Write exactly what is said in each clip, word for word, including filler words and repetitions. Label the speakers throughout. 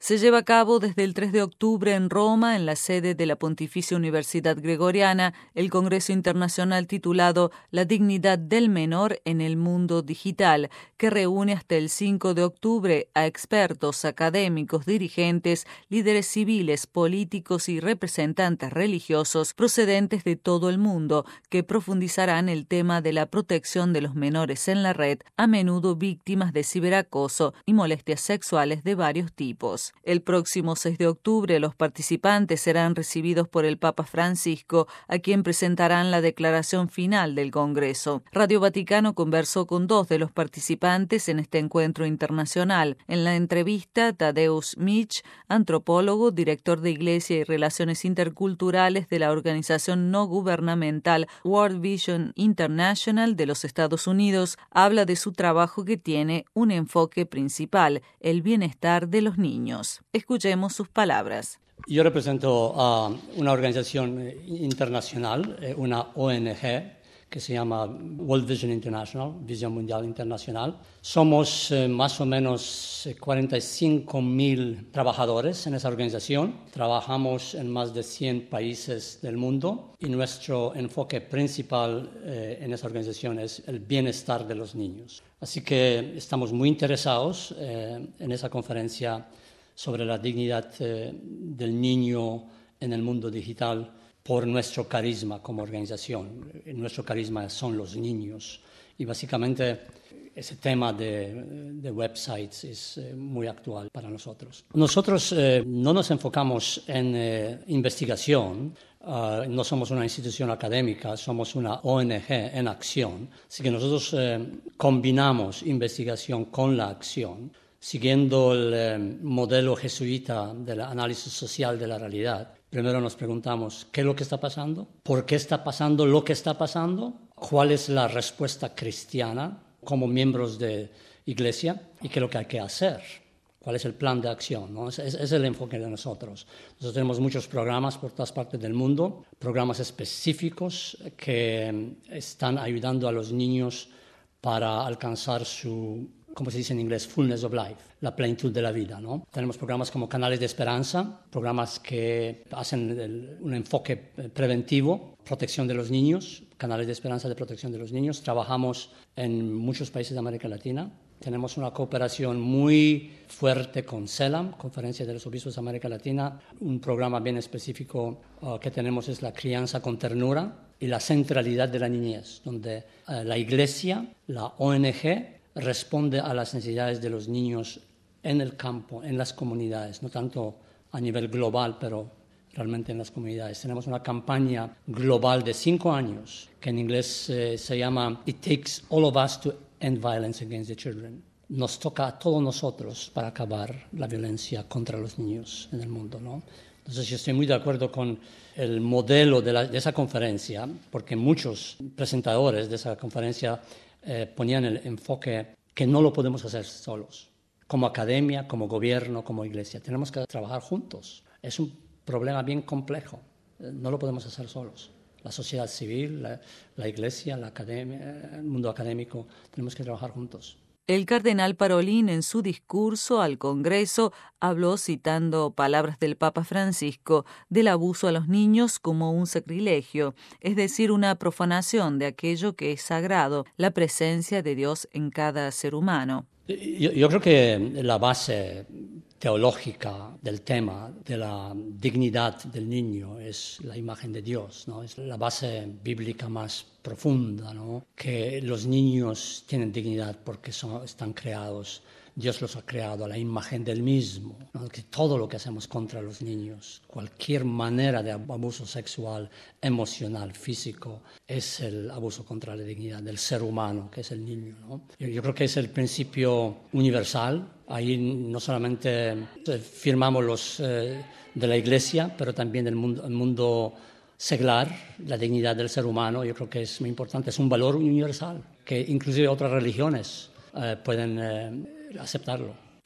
Speaker 1: Se lleva a cabo desde el tres de octubre en Roma, en la sede de la Pontificia Universidad Gregoriana, el Congreso Internacional titulado La dignidad del menor en el mundo digital, que reúne hasta el cinco de octubre a expertos, académicos, dirigentes, líderes civiles, políticos y representantes religiosos procedentes de todo el mundo, que profundizarán el tema de la protección de los menores en la red, a menudo víctimas de ciberacoso y molestias sexuales de varios tipos. El próximo seis de octubre los participantes serán recibidos por el Papa Francisco, a quien presentarán la declaración final del Congreso. Radio Vaticano conversó con dos de los participantes en este encuentro internacional. En la entrevista, Tadeusz Mich, antropólogo, director de Iglesia y Relaciones Interculturales de la organización no gubernamental World Vision International de los Estados Unidos, habla de su trabajo que tiene un enfoque principal, el bienestar de los niños. Escuchemos sus palabras.
Speaker 2: Yo represento a una organización internacional, una O N G, que se llama World Vision International, Visión Mundial Internacional. Somos eh, más o menos cuarenta y cinco mil trabajadores en esa organización. Trabajamos en más de cien países del mundo y nuestro enfoque principal eh, en esa organización es el bienestar de los niños. Así que estamos muy interesados eh, en esa conferencia sobre la dignidad eh, del niño en el mundo digital por nuestro carisma como organización. Nuestro carisma son los niños y básicamente ese tema de, de websites es eh, muy actual para nosotros. Nosotros eh, no nos enfocamos en eh, investigación, uh, no somos una institución académica, somos una O N G en acción, así que nosotros eh, combinamos investigación con la acción, siguiendo el eh, modelo jesuita del análisis social de la realidad. Primero nos preguntamos qué es lo que está pasando, por qué está pasando lo que está pasando, cuál es la respuesta cristiana como miembros de Iglesia y qué es lo que hay que hacer, cuál es el plan de acción, ¿no? Ese es, es el enfoque de nosotros. Nosotros tenemos muchos programas por todas partes del mundo, programas específicos que están ayudando a los niños para alcanzar su, como se dice en inglés, fullness of life, la plenitud de la vida, ¿no? Tenemos programas como Canales de Esperanza, programas que hacen el, un enfoque preventivo, protección de los niños, Canales de Esperanza de protección de los niños. Trabajamos en muchos países de América Latina. Tenemos una cooperación muy fuerte con CELAM, Conferencia de los Obispos de América Latina. Un programa bien específico uh, que tenemos es la crianza con ternura y la centralidad de la niñez, donde uh, la Iglesia, la O N G, responde a las necesidades de los niños en el campo, en las comunidades, no tanto a nivel global, pero realmente en las comunidades. Tenemos una campaña global de cinco años que en inglés eh, se llama It Takes All of Us to End Violence Against the Children. Nos toca a todos nosotros para acabar la violencia contra los niños en el mundo, ¿no? Entonces yo estoy muy de acuerdo con el modelo de, la, de esa conferencia, porque muchos presentadores de esa conferencia eh, ponían el enfoque que no lo podemos hacer solos. Como academia, como gobierno, como iglesia, tenemos que trabajar juntos. Es un problema bien complejo, no lo podemos hacer solos. La sociedad civil, la, la iglesia, la academia, el mundo académico, tenemos que trabajar juntos.
Speaker 1: El cardenal Parolin, en su discurso al Congreso, habló, citando palabras del Papa Francisco, del abuso a los niños como un sacrilegio, es decir, una profanación de aquello que es sagrado, la presencia de Dios en cada ser humano.
Speaker 2: Yo, yo creo que la base teológica del tema de la dignidad del niño es la imagen de Dios, ¿no? Es la base bíblica más profunda, ¿no? Que los niños tienen dignidad porque son, están creados, Dios los ha creado a la imagen del mismo, ¿no? Que todo lo que hacemos contra los niños, cualquier manera de abuso sexual, emocional, físico, es el abuso contra la dignidad del ser humano, que es el niño, ¿no? Yo, yo creo que es el principio universal. Ahí no solamente firmamos los eh, de la Iglesia, pero también del mundo, el mundo seglar, la dignidad del ser humano. Yo creo que es muy importante, es un valor universal, que inclusive otras religiones eh, pueden eh, aceptarlo.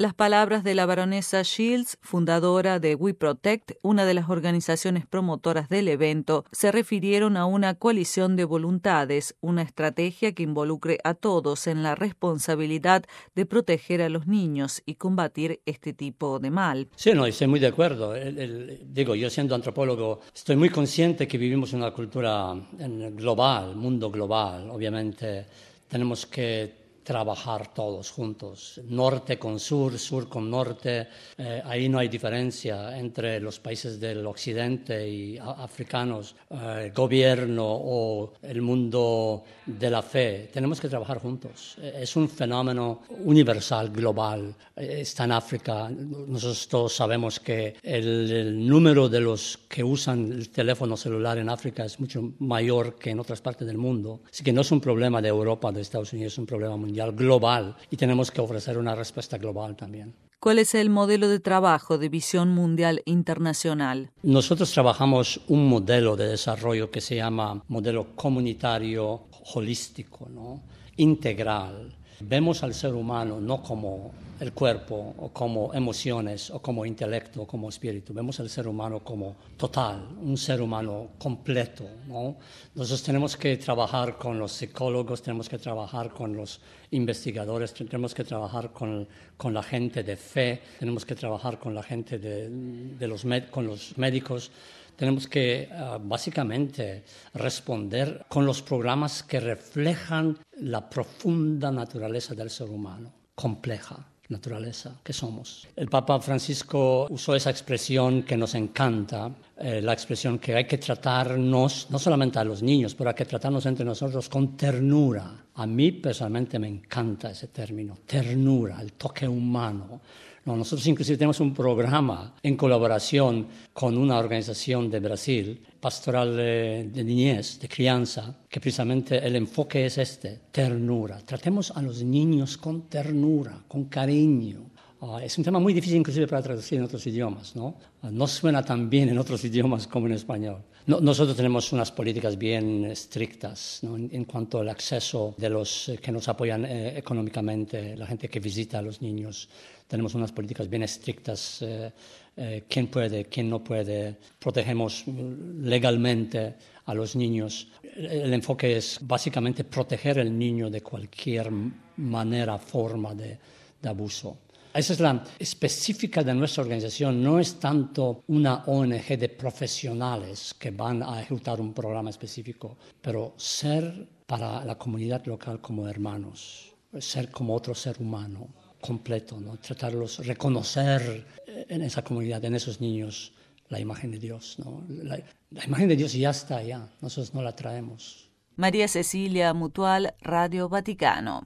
Speaker 1: Las palabras de la baronesa Shields, fundadora de We Protect, una de las organizaciones promotoras del evento, se refirieron a una coalición de voluntades, una estrategia que involucre a todos en la responsabilidad de proteger a los niños y combatir este tipo de mal.
Speaker 2: Sí, no, estoy muy de acuerdo. El, el, digo, yo siendo antropólogo, estoy muy consciente que vivimos en una cultura global, mundo global. Obviamente tenemos que trabajar todos juntos, norte con sur, sur con norte. Eh, ahí no hay diferencia entre los países del occidente y africanos, eh, gobierno o el mundo de la fe. Tenemos que trabajar juntos. Es un fenómeno universal, global. Está en África. Nosotros todos sabemos que el, el número de los que usan el teléfono celular en África es mucho mayor que en otras partes del mundo. Así que no es un problema de Europa, de Estados Unidos, es un problema mundial. global y tenemos que ofrecer una respuesta global también.
Speaker 1: ¿Cuál es el modelo de trabajo de Visión Mundial Internacional?
Speaker 2: Nosotros trabajamos un modelo de desarrollo que se llama modelo comunitario holístico, ¿no? Integral. Vemos al ser humano no como el cuerpo o como emociones o como intelecto o como espíritu. Vemos al ser humano como total, un ser humano completo, ¿no? Nosotros tenemos que trabajar con los psicólogos, tenemos que trabajar con los investigadores, tenemos que trabajar con, con la gente de fe, tenemos que trabajar con la gente de, de los, med- con los médicos. Tenemos que uh, básicamente responder con los programas que reflejan la profunda naturaleza del ser humano, compleja naturaleza que somos. El Papa Francisco usó esa expresión que nos encanta, eh, la expresión que hay que tratarnos, no solamente a los niños, pero hay que tratarnos entre nosotros con ternura. A mí personalmente me encanta ese término, ternura, el toque humano. No, nosotros inclusive tenemos un programa en colaboración con una organización de Brasil, pastoral de, de niñez, de crianza, que precisamente el enfoque es este, ternura. Tratemos a los niños con ternura, con cariño. Uh, es un tema muy difícil inclusive para traducir en otros idiomas, ¿no? Uh, no suena tan bien en otros idiomas como en español. No, nosotros tenemos unas políticas bien estrictas, ¿no? en, en cuanto al acceso de los eh, que nos apoyan eh, económicamente, la gente que visita a los niños. Tenemos unas políticas bien estrictas, eh, eh, quién puede, quién no puede. Protegemos legalmente a los niños. El, el enfoque es básicamente proteger al niño de cualquier manera, forma de, de abuso. Esa es la específica de nuestra organización. No es tanto una O N G de profesionales que van a ejecutar un programa específico, pero ser para la comunidad local como hermanos, ser como otro ser humano completo, ¿no? Tratarlos, reconocer en esa comunidad, en esos niños, la imagen de Dios, ¿no? La, la imagen de Dios ya está allá, nosotros no la traemos.
Speaker 1: María Cecilia Mutual, Radio Vaticano.